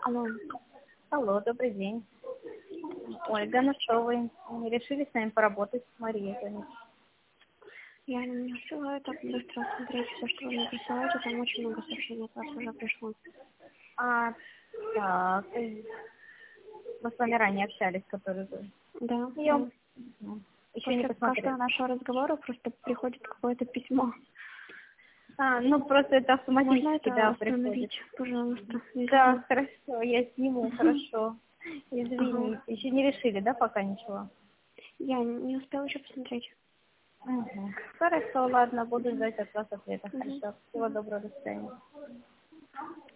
Алло. Алло, добрый день. Ольга, ну что вы, не решили с нами поработать? Мария звонит. Я не успеваю так быстро смотреть все, что вы мне присылаете. Там очень много сообщений от вас уже пришло. А, так, мы с вами ранее общались, который вы. Да, Я да. еще не После посмотрела. каждого нашего разговора просто приходит какое-то письмо. А, ну просто это Можно автоматически, это да, приходит. остановить, пожалуйста? Да, хорошо, я сниму, хорошо. Ага. Извините, еще не решили, да, пока ничего? Я не успела еще посмотреть. Угу. Хорошо, ладно, буду ждать от вас ответа. Мгм. Хорошо, всего доброго, до свидания.